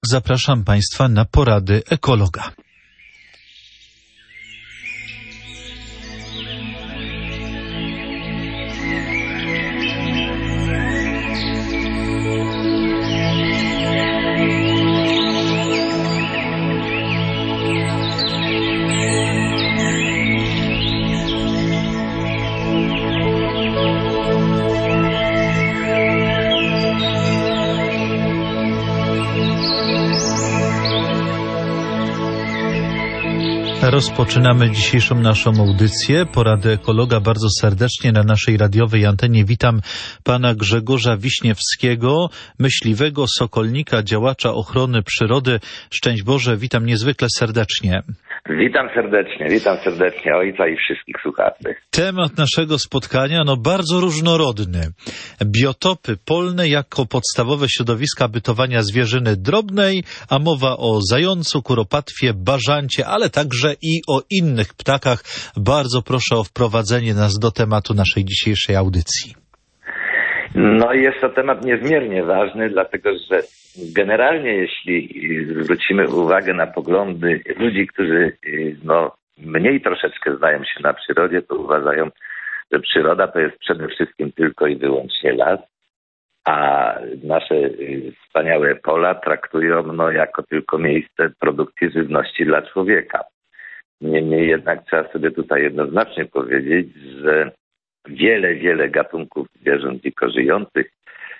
zapraszam Państwa na porady ekologa. Rozpoczynamy dzisiejszą naszą audycję. Porady ekologa bardzo serdecznie na naszej radiowej antenie. Witam pana Grzegorza Wiśniewskiego, myśliwego, sokolnika, działacza ochrony przyrody. Szczęść Boże, witam niezwykle serdecznie. Witam serdecznie ojca i wszystkich słuchaczy. Temat naszego spotkania bardzo różnorodny. Biotopy polne jako podstawowe środowiska bytowania zwierzyny drobnej, a mowa o zającu, kuropatwie, bażancie, ale także i o innych ptakach. Bardzo proszę o wprowadzenie nas do tematu naszej dzisiejszej audycji. Jest to temat niezmiernie ważny, dlatego że generalnie jeśli zwrócimy uwagę na poglądy ludzi, którzy mniej troszeczkę znają się na przyrodzie, to uważają, że przyroda to jest przede wszystkim tylko i wyłącznie las, a nasze wspaniałe pola traktują jako tylko miejsce produkcji żywności dla człowieka. Niemniej jednak trzeba sobie tutaj jednoznacznie powiedzieć, że wiele gatunków zwierząt dziko żyjących,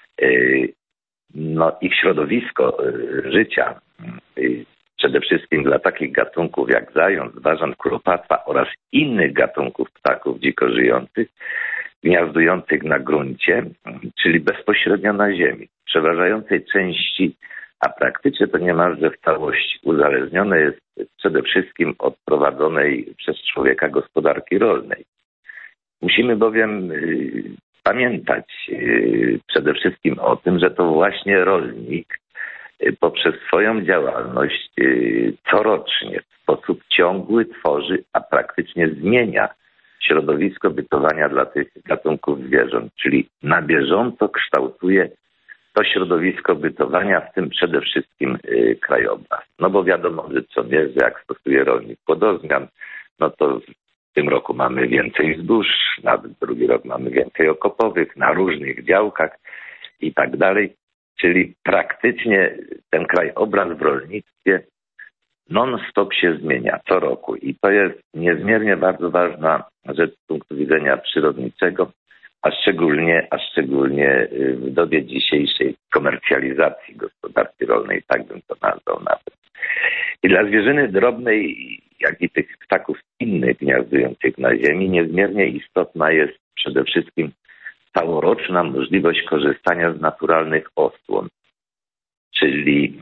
ich środowisko życia, przede wszystkim dla takich gatunków jak zając, bażant, kuropatwa oraz innych gatunków ptaków dziko żyjących, gniazdujących na gruncie, czyli bezpośrednio na ziemi, w przeważającej części, a praktycznie to niemalże w całości uzależnione jest przede wszystkim od prowadzonej przez człowieka gospodarki rolnej. Musimy bowiem pamiętać przede wszystkim o tym, że to właśnie rolnik poprzez swoją działalność corocznie w sposób ciągły tworzy, a praktycznie zmienia środowisko bytowania dla tych gatunków zwierząt, czyli na bieżąco kształtuje to środowisko bytowania, w tym przede wszystkim krajobraz. Bo wiadomo, że co wie, że jak stosuje rolnik płodozmian, to w tym roku mamy więcej zbóż, na drugi rok mamy więcej okopowych, na różnych działkach i tak dalej. Czyli praktycznie ten krajobraz w rolnictwie non-stop się zmienia co roku. I to jest niezmiernie bardzo ważna rzecz z punktu widzenia przyrodniczego, a szczególnie w dobie dzisiejszej komercjalizacji gospodarki rolnej, tak bym to nazwał nawet. I dla zwierzyny drobnej, jak i tych ptaków innych gniazdujących na ziemi, niezmiernie istotna jest przede wszystkim całoroczna możliwość korzystania z naturalnych osłon, czyli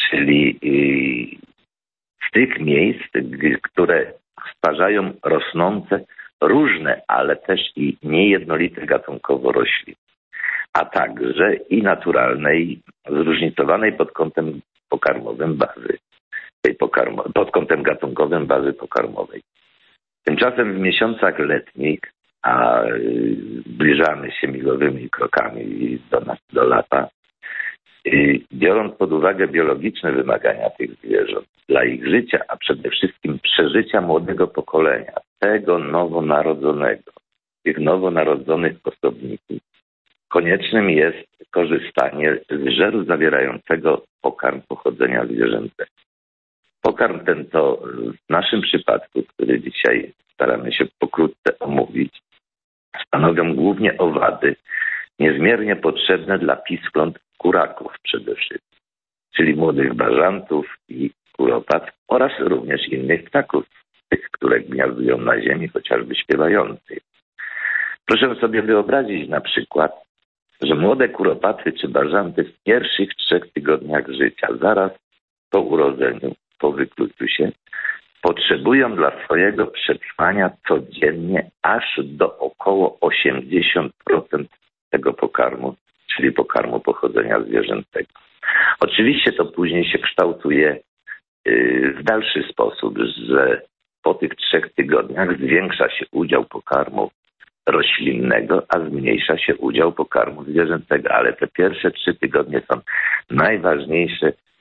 z tych miejsc, które stwarzają rosnące różne, ale też i niejednolite gatunkowo rośliny, a także i naturalnej, zróżnicowanej pod kątem pokarmowym bazy, pod kątem gatunkowym bazy pokarmowej. Tymczasem w miesiącach letnich, a zbliżamy się milowymi krokami do lata, biorąc pod uwagę biologiczne wymagania tych zwierząt dla ich życia, a przede wszystkim przeżycia młodego pokolenia, tego nowonarodzonego, tych nowonarodzonych osobników, koniecznym jest korzystanie z żeru zawierającego pokarm pochodzenia zwierzęcego. Pokarm ten to w naszym przypadku, który dzisiaj staramy się pokrótce omówić, stanowią głównie owady, niezmiernie potrzebne dla piskląt kuraków przede wszystkim, czyli młodych bażantów i kuropatw oraz również innych ptaków, tych, które gniazdują na ziemi, chociażby śpiewających. Proszę sobie wyobrazić na przykład, że młode kuropatwy czy bażanty w pierwszych 3 tygodniach życia, zaraz po urodzeniu, po wykluciu się, potrzebują dla swojego przetrwania codziennie aż do około 80% tego pokarmu, czyli pokarmu pochodzenia zwierzęcego. Oczywiście to później się kształtuje w dalszy sposób, że po tych 3 tygodniach zwiększa się udział pokarmu roślinnego, a zmniejsza się udział pokarmu zwierzęcego. Ale te pierwsze 3 tygodnie są najważniejsze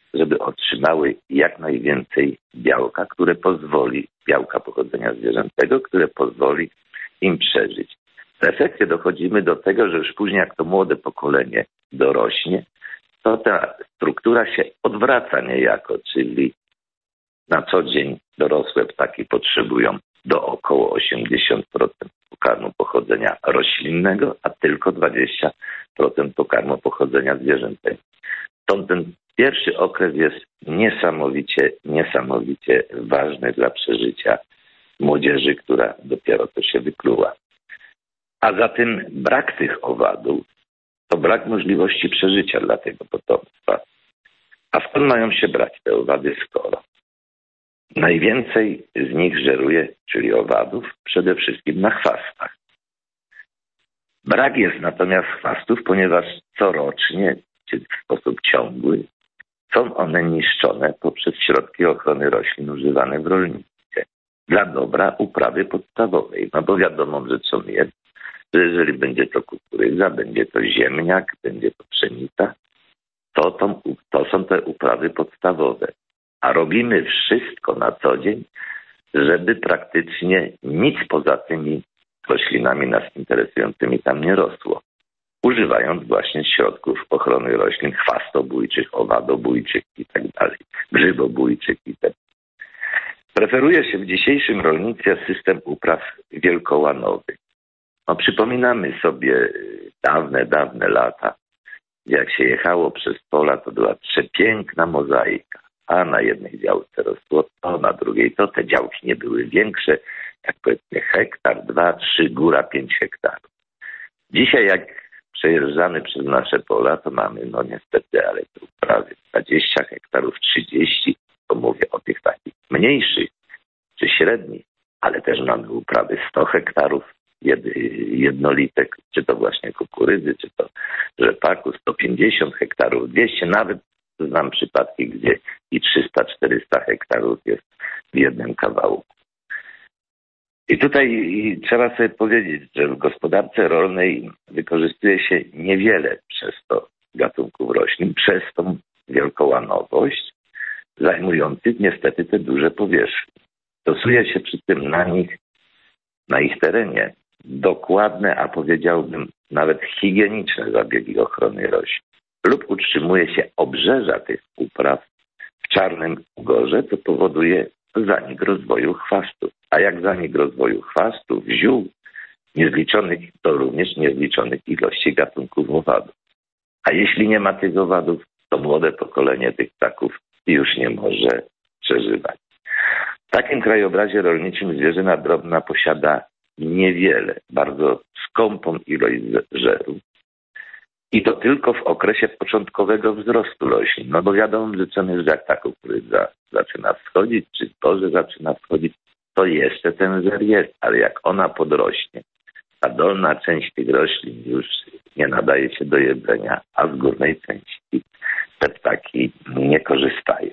żeby otrzymały jak najwięcej białka, białka pochodzenia zwierzęcego, które pozwoli im przeżyć. W efekcie dochodzimy do tego, że już później jak to młode pokolenie dorośnie, to ta struktura się odwraca niejako, czyli na co dzień dorosłe ptaki potrzebują do około 80% pokarmu pochodzenia roślinnego, a tylko 20% pochodzenia zwierzęcego. Stąd ten pierwszy okres jest niesamowicie ważny dla przeżycia młodzieży, która dopiero to się wykluła. A zatem brak tych owadów to brak możliwości przeżycia dla tego potomstwa. A skąd mają się brać te owady, skoro najwięcej z nich żeruje, czyli owadów, przede wszystkim na chwastach. Brak jest natomiast chwastów, ponieważ corocznie, czy w sposób ciągły, są one niszczone poprzez środki ochrony roślin używane w rolnictwie dla dobra uprawy podstawowej. No bo wiadomo rzeczą jest, że jeżeli będzie to kukurydza, będzie to ziemniak, będzie to pszenica, to są te uprawy podstawowe. A robimy wszystko na co dzień, żeby praktycznie nic poza tymi roślinami nas interesującymi tam nie rosło. Używając właśnie środków ochrony roślin chwastobójczych, owadobójczych itd., grzybobójczych itd. Preferuje się w dzisiejszym rolnictwie system upraw wielkołanowych. No, przypominamy sobie dawne lata, jak się jechało przez pola, to była przepiękna mozaika. A na jednej działce rosło to, na drugiej to. Te działki nie były większe, jak powiedzmy hektar, 2, 3, góra 5 hektarów. Dzisiaj jak przejeżdżamy przez nasze pola, to mamy, no niestety, ale to prawie 20 hektarów, 30, to mówię o tych takich mniejszych czy średnich, ale też mamy uprawy 100 hektarów jednolitek, czy to właśnie kukurydzy, czy to rzepaku, 150 hektarów, 200, nawet znam przypadki, gdzie i 300-400 hektarów jest w jednym kawałku. I tutaj trzeba sobie powiedzieć, że w gospodarce rolnej wykorzystuje się niewiele przez to gatunków roślin, przez tą wielkołanowość, zajmujących niestety te duże powierzchnie. Stosuje się przy tym na ich terenie dokładne, a powiedziałbym nawet higieniczne zabiegi ochrony roślin. Lub utrzymuje się obrzeża tych upraw w czarnym ugorze, co powoduje zanik rozwoju chwastów. A jak zanik rozwoju chwastów, ziół, to również niezliczonych ilości gatunków owadów. A jeśli nie ma tych owadów, to młode pokolenie tych ptaków już nie może przeżywać. W takim krajobrazie rolniczym zwierzyna drobna posiada niewiele, bardzo skąpą ilość żeru. I to tylko w okresie początkowego wzrostu roślin. No bo wiadomo, że jak ta kukurydza zaczyna wschodzić, czy zboże zaczyna wschodzić, to jeszcze ten żer jest. Ale jak ona podrośnie, ta dolna część tych roślin już nie nadaje się do jedzenia, a z górnej części te ptaki nie korzystają.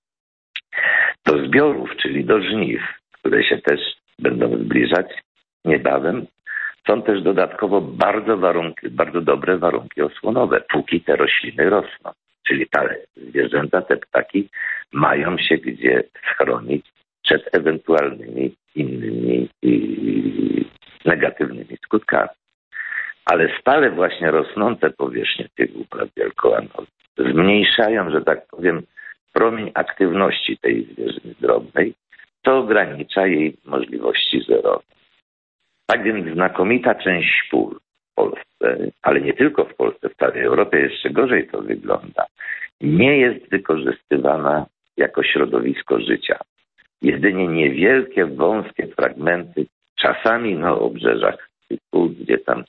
Do zbiorów, czyli do żniw, które się też będą zbliżać niebawem, są też dodatkowo bardzo dobre warunki osłonowe, póki te rośliny rosną. Czyli te zwierzęta, te ptaki mają się gdzie schronić przed ewentualnymi innymi negatywnymi skutkami. Ale stale właśnie rosnące powierzchnie tych upraw wielkołanowych zmniejszają, że tak powiem, promień aktywności tej zwierzyny drobnej, co ogranicza jej możliwości żerowe. Tak więc znakomita część pól w Polsce, ale nie tylko w Polsce, w całej Europie jeszcze gorzej to wygląda, nie jest wykorzystywana jako środowisko życia. Jedynie niewielkie, wąskie fragmenty, czasami na obrzeżach tych pól, gdzie tam,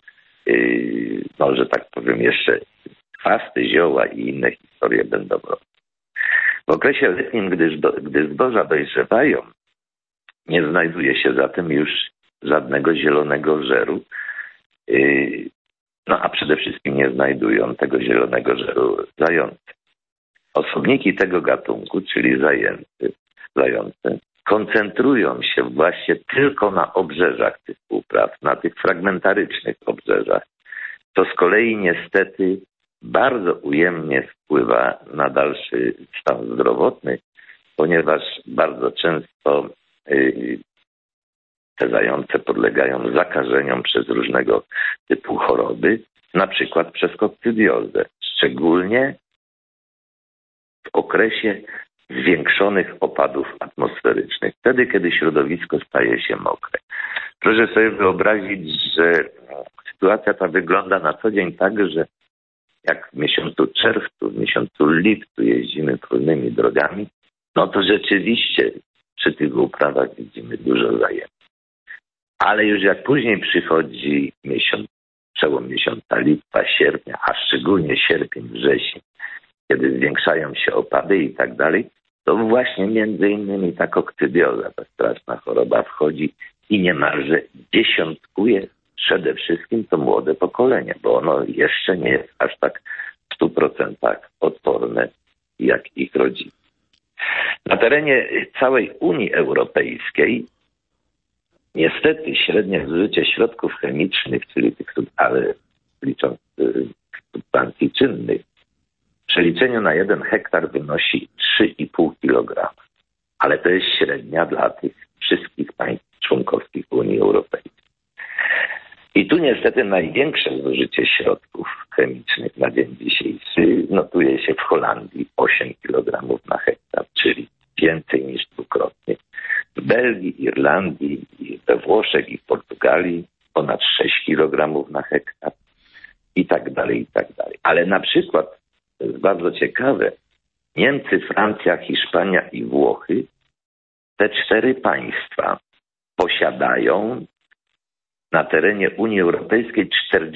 że tak powiem, jeszcze chwasty, zioła i inne historie będą robić. W okresie letnim, gdy zboża dojrzewają, nie znajduje się zatem już żadnego zielonego żeru, a przede wszystkim nie znajdują tego zielonego żeru zające. Osobniki tego gatunku, czyli zające, koncentrują się właśnie tylko na obrzeżach tych upraw, na tych fragmentarycznych obrzeżach, co z kolei niestety bardzo ujemnie wpływa na dalszy stan zdrowotny, ponieważ bardzo często te zające podlegają zakażeniom przez różnego typu choroby, na przykład przez kokcydiozę, szczególnie w okresie zwiększonych opadów atmosferycznych, wtedy, kiedy środowisko staje się mokre. Proszę sobie wyobrazić, że sytuacja ta wygląda na co dzień tak, że jak w miesiącu czerwcu, w miesiącu lipcu jeździmy polnymi drogami, no to rzeczywiście przy tych uprawach widzimy dużo zajęć. Ale już jak później przychodzi przełom miesiąca lipca, sierpnia, a szczególnie sierpień, wrzesień, kiedy zwiększają się opady i tak dalej, to właśnie między innymi ta kokcydioza, ta straszna choroba wchodzi i niemalże dziesiątkuje przede wszystkim to młode pokolenie, bo ono jeszcze nie jest aż tak w 100% odporne jak ich rodziny. Na terenie całej Unii Europejskiej niestety średnie zużycie środków chemicznych, czyli tych, ale licząc substancji czynnych, w przeliczeniu na 1 hektar wynosi 3,5 kg. Ale to jest średnia dla tych wszystkich państw członkowskich Unii Europejskiej. I tu niestety największe zużycie środków chemicznych na dzień dzisiejszy notuje się w Holandii 8 kg na hektar, czyli więcej niż dwukrotnie. W Belgii, Irlandii, we Włoszech i w Portugalii ponad 6 kg na hektar i tak dalej, i tak dalej. Ale na przykład, to jest bardzo ciekawe, Niemcy, Francja, Hiszpania i Włochy, te 4 państwa posiadają na terenie Unii Europejskiej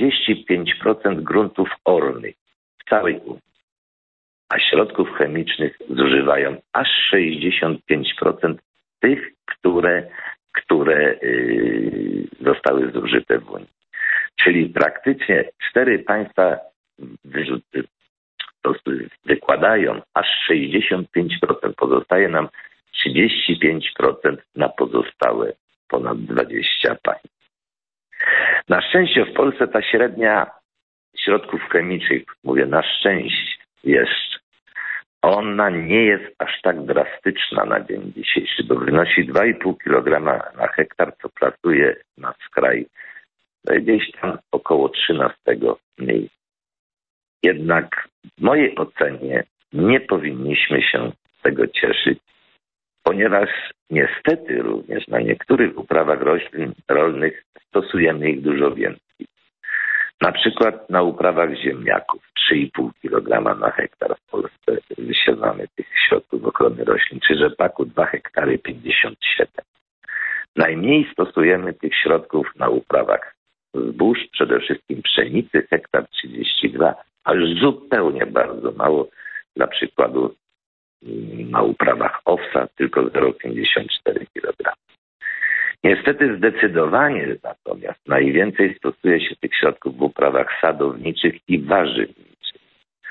45% gruntów ornych w całej Unii, a środków chemicznych zużywają aż 65% tych, które zostały zużyte w Unii. Czyli praktycznie 4 państwa wykładają aż 65%, pozostaje nam 35% na pozostałe ponad 20 państw. Na szczęście w Polsce ta średnia środków chemicznych, mówię na szczęście jeszcze, ona nie jest aż tak drastyczna na dzień dzisiejszy, bo wynosi 2,5 kg na hektar, co plasuje nas w kraj gdzieś tam około 13 miejsca. Jednak w mojej ocenie nie powinniśmy się z tego cieszyć, ponieważ niestety również na niektórych uprawach roślin rolnych stosujemy ich dużo więcej. Na przykład na uprawach ziemniaków 3,5 kg na hektar w Polsce wysiewamy tych środków ochrony roślin, czy rzepaku 2 hektary 57. Najmniej stosujemy tych środków na uprawach zbóż, przede wszystkim pszenicy, hektar 32, a już zupełnie bardzo mało, dla przykładu na uprawach owsa tylko 0,54 kg. Niestety zdecydowanie natomiast najwięcej stosuje się tych środków w uprawach sadowniczych i warzywniczych.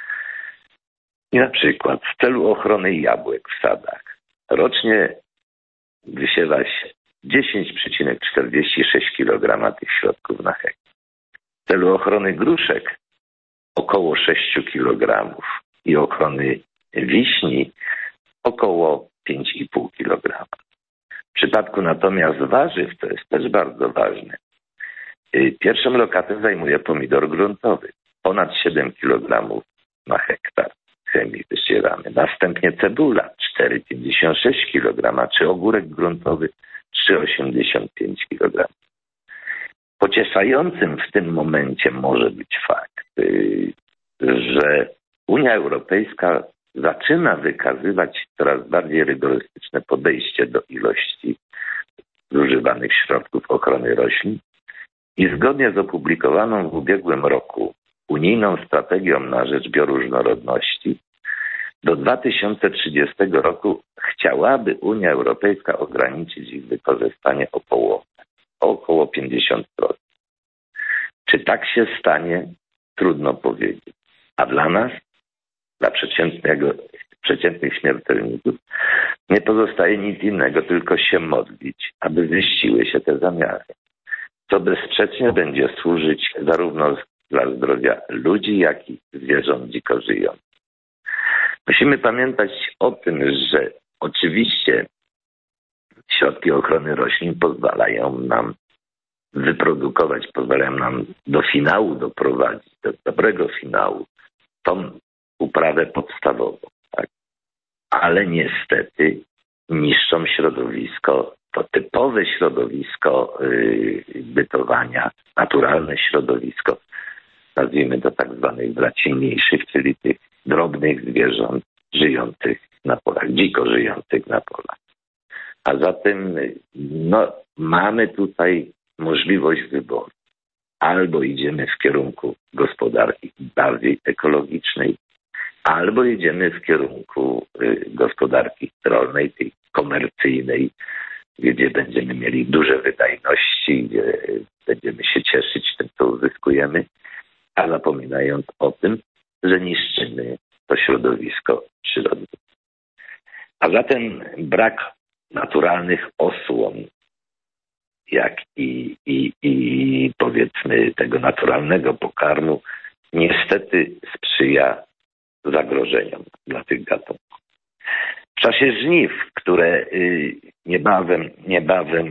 I na przykład w celu ochrony jabłek w sadach rocznie wysiewa się 10,46 kg tych środków na hektar. W celu ochrony gruszek około 6 kg i ochrony wiśni około 5,5 kg. W przypadku natomiast warzyw, to jest też bardzo ważne, pierwszą lokatę zajmuje pomidor gruntowy, ponad 7 kg na hektar chemii wysieramy. Następnie cebula 4,56 kg, czy ogórek gruntowy 3,85 kg. Pocieszającym w tym momencie może być fakt, że Unia Europejska zaczyna wykazywać coraz bardziej rygorystyczne podejście do ilości zużywanych środków ochrony roślin i zgodnie z opublikowaną w ubiegłym roku unijną strategią na rzecz bioróżnorodności do 2030 roku chciałaby Unia Europejska ograniczyć ich wykorzystanie o połowę, o około 50%. Czy tak się stanie? Trudno powiedzieć. A dla nas, dla przeciętnych śmiertelników, nie pozostaje nic innego, tylko się modlić, aby ziściły się te zamiary. Co bezsprzecznie będzie służyć zarówno dla zdrowia ludzi, jak i zwierząt dziko żyjących. Musimy pamiętać o tym, że oczywiście środki ochrony roślin pozwalają nam wyprodukować, pozwalają nam do finału doprowadzić, do dobrego finału, tą uprawę podstawową. Tak? Ale niestety niszczą środowisko, to typowe środowisko bytowania, naturalne środowisko, nazwijmy to tak zwanych braci mniejszych, czyli tych drobnych zwierząt żyjących na polach, dziko żyjących na polach. A zatem mamy tutaj możliwość wyboru. Albo idziemy w kierunku gospodarki bardziej ekologicznej, albo idziemy w kierunku gospodarki rolnej, tej komercyjnej, gdzie będziemy mieli duże wydajności, gdzie będziemy się cieszyć tym, co uzyskujemy, a zapominając o tym, że niszczymy to środowisko przyrodnie. A zatem brak naturalnych osłon, jak i powiedzmy tego naturalnego pokarmu, niestety sprzyja zagrożeniom dla tych gatunków. W czasie żniw, które niebawem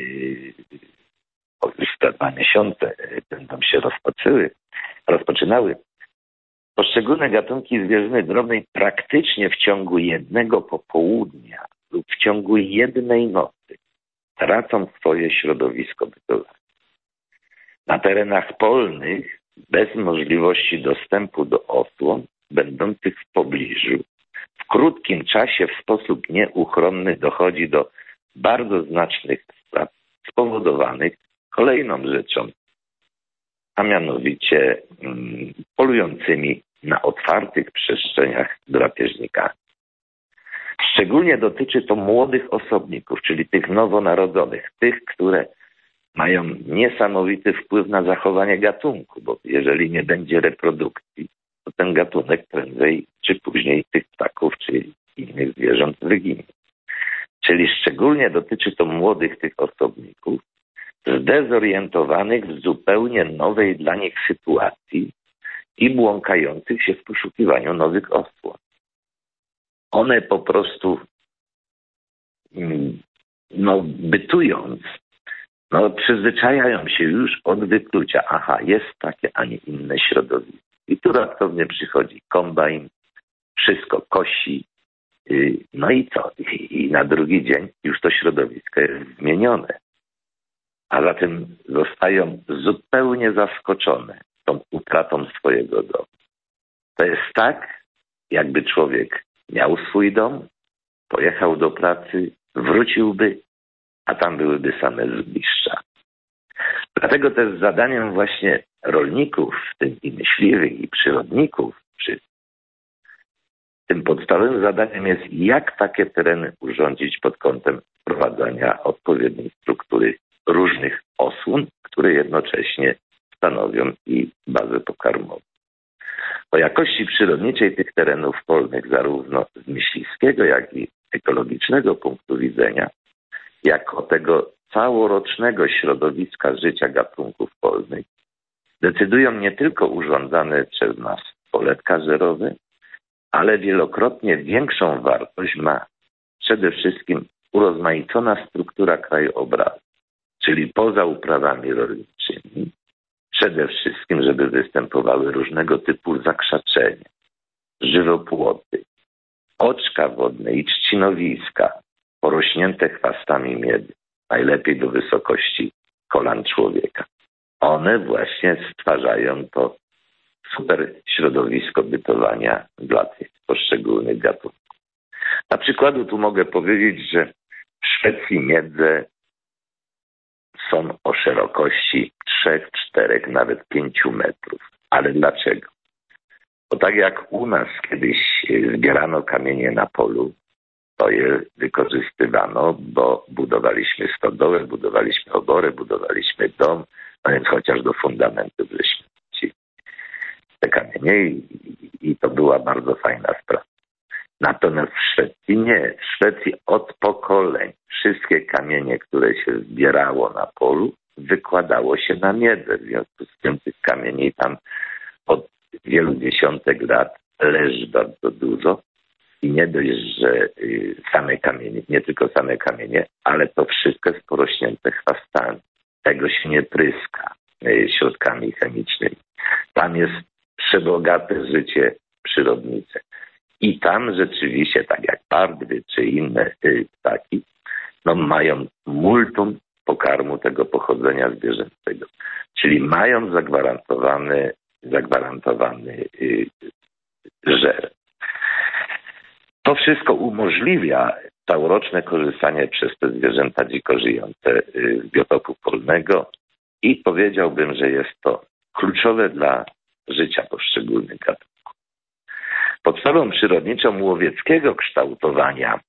już te 2 miesiące będą się rozpoczynały, poszczególne gatunki zwierzyny drobnej praktycznie w ciągu jednego popołudnia lub w ciągu jednej nocy tracą swoje środowisko bytowe. Na terenach polnych, bez możliwości dostępu do osłon, będących w pobliżu, w krótkim czasie w sposób nieuchronny dochodzi do bardzo znacznych strat spowodowanych kolejną rzeczą, a mianowicie polującymi na otwartych przestrzeniach drapieżnikami. Szczególnie dotyczy to młodych osobników, czyli tych nowonarodzonych, tych, które mają niesamowity wpływ na zachowanie gatunku, bo jeżeli nie będzie reprodukcji, to ten gatunek prędzej czy później tych ptaków czy innych zwierząt wyginie. Czyli szczególnie dotyczy to młodych tych osobników, zdezorientowanych w zupełnie nowej dla nich sytuacji i błąkających się w poszukiwaniu nowych osłon. One po prostu, bytując, przyzwyczajają się już od wyklucia. Aha, jest takie, a nie inne środowisko. I tu raptownie przychodzi kombajn, wszystko kosi, no i co? I na drugi dzień już to środowisko jest zmienione. A zatem zostają zupełnie zaskoczone tą utratą swojego domu. To jest tak, jakby człowiek miał swój dom, pojechał do pracy, wróciłby, a tam byłyby same zgliszcza. Dlatego też zadaniem właśnie rolników, w tym i myśliwych, i przyrodników, tym podstawowym zadaniem jest, jak takie tereny urządzić pod kątem wprowadzania odpowiedniej struktury różnych osłon, które jednocześnie stanowią i bazę pokarmową. O jakości przyrodniczej tych terenów polnych, zarówno z myśliwskiego, jak i ekologicznego punktu widzenia, jako tego całorocznego środowiska życia gatunków polnych, decydują nie tylko urządzane przez nas poletka żerowe, ale wielokrotnie większą wartość ma przede wszystkim urozmaicona struktura krajobrazu, czyli poza uprawami rolniczymi, przede wszystkim, żeby występowały różnego typu zakrzaczenia, żywopłoty, oczka wodne i trzcinowiska porośnięte chwastami miedy, najlepiej do wysokości kolan człowieka. One właśnie stwarzają to super środowisko bytowania dla tych poszczególnych gatunków. Na przykładu tu mogę powiedzieć, że w Szwecji miedze są o szerokości 3, 4, nawet 5 metrów. Ale dlaczego? Bo tak jak u nas kiedyś zbierano kamienie na polu, to je wykorzystywano, bo budowaliśmy stodołę, budowaliśmy oborę, budowaliśmy dom, no więc chociaż do fundamentów żeśmy wrzucili te kamienie i to była bardzo fajna sprawa. Natomiast w Szwecji nie. W Szwecji od pokoleń wszystkie kamienie, które się zbierało na polu, wykładało się na miedze. W związku z tym tych kamieni tam od wielu dziesiątek lat leży bardzo dużo. I nie dość, że same kamienie, nie tylko same kamienie, ale to wszystko jest porośnięte chwastami. Tego się nie pryska środkami chemicznymi. Tam jest przebogate życie przyrodnicze. I tam rzeczywiście, tak jak pardwy czy inne ptaki, no mają multum pokarmu tego pochodzenia zwierzęcego. Czyli mają zagwarantowany żer. To wszystko umożliwia całoroczne korzystanie przez te zwierzęta dziko żyjące z biotopu polnego i powiedziałbym, że jest to kluczowe dla życia poszczególnych gatunków. Podstawą przyrodniczą łowieckiego kształtowania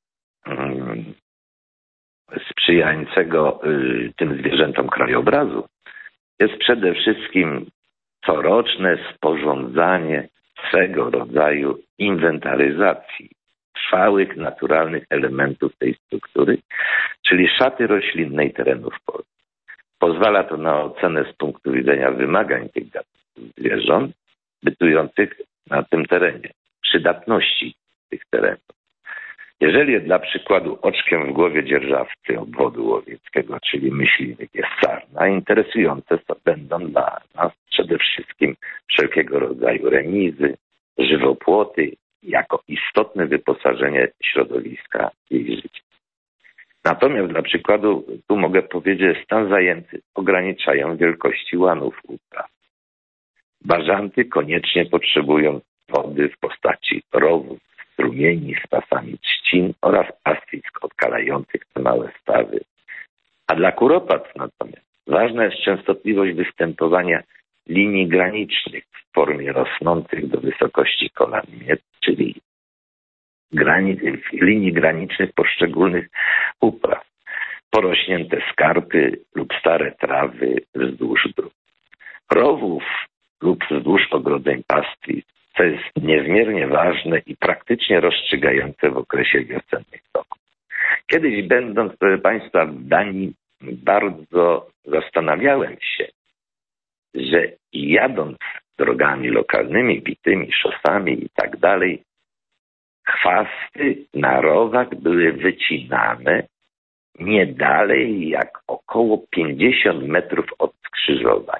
sprzyjającego tym zwierzętom krajobrazu jest przede wszystkim coroczne sporządzanie swego rodzaju inwentaryzacji trwałych, naturalnych elementów tej struktury, czyli szaty roślinnej terenów polskich. Pozwala to na ocenę z punktu widzenia wymagań tych gatunków zwierząt bytujących na tym terenie, przydatności tych terenów. Jeżeli dla przykładu oczkiem w głowie dzierżawcy obwodu łowieckiego, czyli myśliwych, jest sarna, interesujące będą dla nas przede wszystkim wszelkiego rodzaju remizy, żywopłoty, jako istotne wyposażenie środowiska jej życia. Natomiast dla przykładu, tu mogę powiedzieć, że stan zajęty ograniczają wielkości łanów upraw. Bażanty koniecznie potrzebują wody w postaci rowów, strumieni z pasami trzcin oraz pastwisk odkalających te małe stawy. A dla kuropatw natomiast ważna jest częstotliwość występowania linii granicznych w formie rosnących do wysokości kolan miet, czyli linii granicznych poszczególnych upraw, porośnięte skarpy lub stare trawy wzdłuż dróg, rowów lub wzdłuż ogrodzeń pastwisk, co jest niezmiernie ważne i praktycznie rozstrzygające w okresie wiosennych toków. Kiedyś będąc, proszę Państwa, w Danii, bardzo zastanawiałem się, że jadąc drogami lokalnymi, bitymi szosami i tak dalej, chwasty na rowach były wycinane nie dalej jak około 50 metrów od skrzyżowań.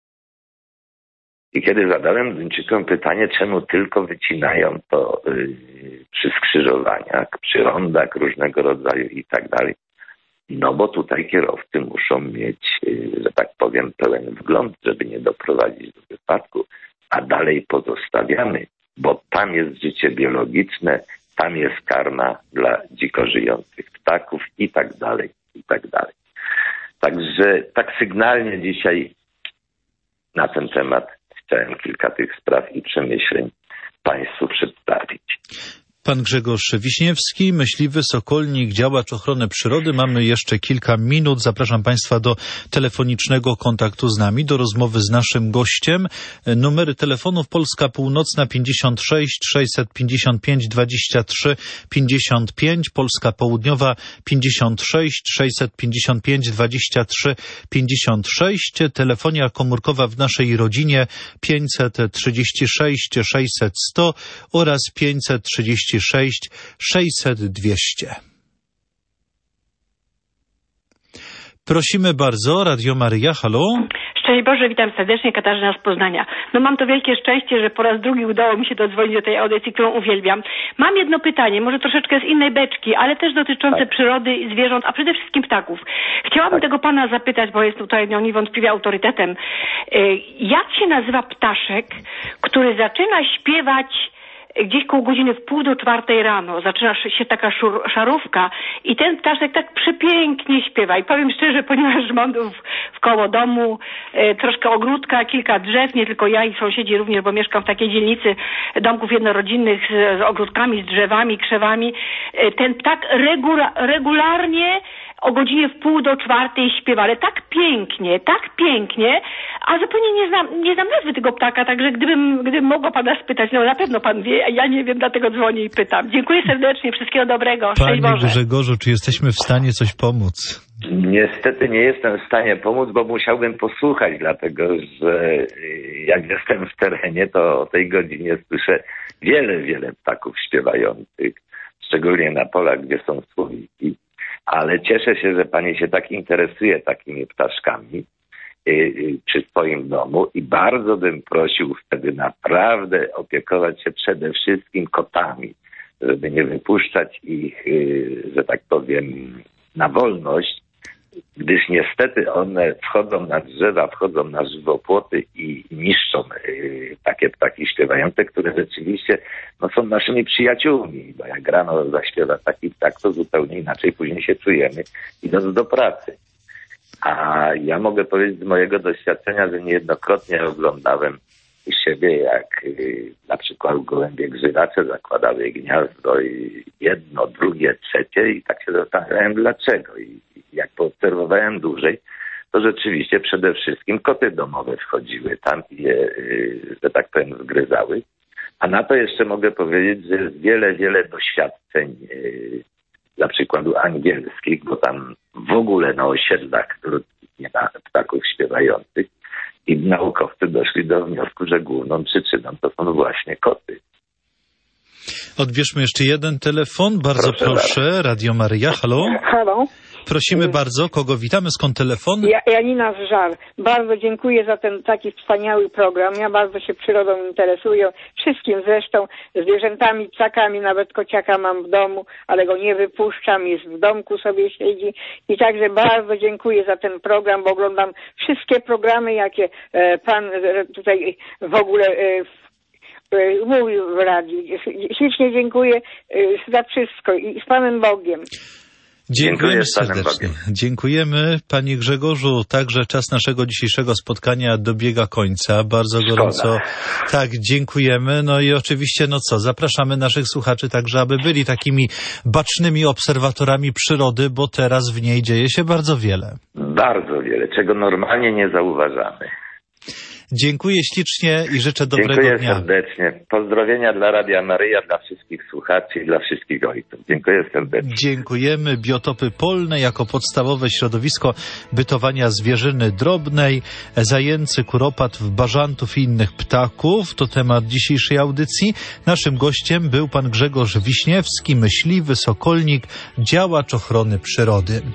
I kiedy zadałem Duńczykom pytanie, czemu tylko wycinają to przy skrzyżowaniach, przy rondach różnego rodzaju i tak dalej, no bo tutaj kierowcy muszą mieć, że tak powiem, pełen wgląd, żeby nie doprowadzić do wypadku, a dalej pozostawiamy, bo tam jest życie biologiczne, tam jest karma dla dziko żyjących ptaków i tak dalej, i tak dalej. Także tak sygnalnie dzisiaj na ten temat chciałem kilka tych spraw i przemyśleń Państwu przedstawić. Pan Grzegorz Wiśniewski, myśliwy, sokolnik, działacz ochrony przyrody. Mamy jeszcze kilka minut. Zapraszam Państwa do telefonicznego kontaktu z nami, do rozmowy z naszym gościem. Numery telefonów: Polska Północna 56 655 23 55, Polska Południowa 56 655 23 56, telefonia komórkowa w naszej rodzinie 536 600 100 oraz 536 600 200. Prosimy bardzo, Radio Maryja, halo. Szczęść Boże, witam serdecznie, Katarzyna z Poznania. No mam to wielkie szczęście, że po raz drugi udało mi się dodzwonić do tej audycji, którą uwielbiam. Mam jedno pytanie, może troszeczkę z innej beczki, ale też dotyczące przyrody i zwierząt, a przede wszystkim ptaków. Chciałabym tego pana zapytać, bo jest tutaj niewątpliwie autorytetem. Jak się nazywa ptaszek, który zaczyna śpiewać gdzieś koło godziny 3:30 rano, zaczyna się taka szarówka i ten ptaszek tak przepięknie śpiewa. I powiem szczerze, ponieważ mam w koło domu troszkę ogródka, kilka drzew, nie tylko ja i sąsiedzi również, bo mieszkam w takiej dzielnicy domków jednorodzinnych z ogródkami, z drzewami, krzewami. Ten ptak regularnie o godzinie 3:30 śpiewa, ale tak pięknie, a zupełnie nie znam nazwy tego ptaka, także gdybym mogła pana spytać, no na pewno pan wie, a ja nie wiem, dlatego dzwonię i pytam. Dziękuję serdecznie, wszystkiego dobrego, szczęść Boże. Panie Grzegorzu, czy jesteśmy w stanie coś pomóc? Niestety nie jestem w stanie pomóc, bo musiałbym posłuchać, dlatego że jak jestem w terenie, to o tej godzinie słyszę wiele ptaków śpiewających, szczególnie na polach, gdzie są słowiki. Ale cieszę się, że pani się tak interesuje takimi ptaszkami przy swoim domu i bardzo bym prosił wtedy naprawdę opiekować się przede wszystkim kotami, żeby nie wypuszczać ich, że tak powiem, na wolność, gdyż niestety one wchodzą na drzewa, wchodzą na żywopłoty i niszczą takie ptaki śpiewające, które rzeczywiście są naszymi przyjaciółmi, bo jak rano zaśpiewa taki ptak, to zupełnie inaczej później się czujemy, idąc do pracy. A ja mogę powiedzieć z mojego doświadczenia, że niejednokrotnie oglądałem siebie, jak na przykład gołębie grzywacze zakładały gniazdo i jedno, drugie, trzecie i tak się zastanawiałem dlaczego. I jak poobserwowałem dłużej, to rzeczywiście przede wszystkim koty domowe wchodziły tam i je, że tak powiem, zgryzały. A na to jeszcze mogę powiedzieć, że jest wiele doświadczeń, dla przykładu angielskich, bo tam w ogóle na osiedlach nie ma ptaków śpiewających i naukowcy doszli do wniosku, że główną przyczyną to są właśnie koty. Odbierzmy jeszcze jeden telefon. Bardzo proszę. Radio Maryja, halo? Halo. Prosimy bardzo. Kogo witamy? Skąd telefon? Janina z Żar. Bardzo dziękuję za ten taki wspaniały program. Ja bardzo się przyrodą interesuję. Wszystkim zresztą. Zwierzętami, ptakami. Nawet kociaka mam w domu, ale go nie wypuszczam. Jest w domku, sobie siedzi. I także bardzo dziękuję za ten program, bo oglądam wszystkie programy, jakie pan tutaj w ogóle mówił w radiu. Ślicznie dziękuję za wszystko i z Panem Bogiem. Dziękujemy serdecznie. Dziękujemy, panie Grzegorzu. Także czas naszego dzisiejszego spotkania dobiega końca. Bardzo gorąco. Tak, dziękujemy. No i oczywiście, zapraszamy naszych słuchaczy także, aby byli takimi bacznymi obserwatorami przyrody, bo teraz w niej dzieje się bardzo wiele. Bardzo wiele, czego normalnie nie zauważamy. Dziękuję ślicznie i życzę dobrego dnia. Dziękuję serdecznie. Pozdrowienia dla Radia Maryja, dla wszystkich słuchaczy i dla wszystkich ojców. Dziękuję serdecznie. Dziękujemy. Biotopy polne jako podstawowe środowisko bytowania zwierzyny drobnej, zajęcy, kuropatw, bażantów i innych ptaków. To temat dzisiejszej audycji. Naszym gościem był pan Grzegorz Wiśniewski, myśliwy, sokolnik, działacz ochrony przyrody.